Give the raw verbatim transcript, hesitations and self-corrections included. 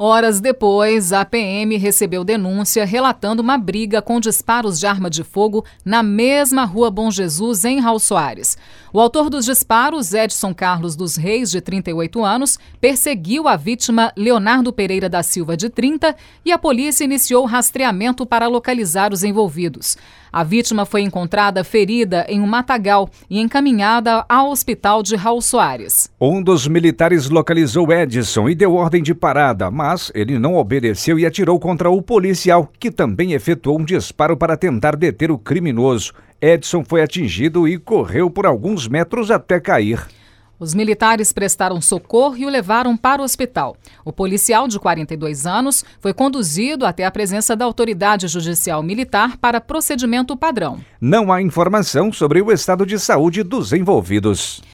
Horas depois, a P M recebeu denúncia relatando uma briga com disparos de arma de fogo na mesma Rua Bom Jesus, em Raul Soares. O autor dos disparos, Edson Carlos dos Reis, de trinta e oito anos, perseguiu a vítima Leonardo Pereira da Silva, de trinta, e a polícia iniciou rastreamento para localizar os envolvidos. A vítima foi encontrada ferida em um matagal e encaminhada ao hospital de Raul Soares. Um dos militares localizou Edson e deu ordem de parada, mas ele não obedeceu e atirou contra o policial, que também efetuou um disparo para tentar deter o criminoso. Edson foi atingido e correu por alguns metros até cair. Os militares prestaram socorro e o levaram para o hospital. O policial, de quarenta e dois anos, foi conduzido até a presença da autoridade judicial militar para procedimento padrão. Não há informação sobre o estado de saúde dos envolvidos.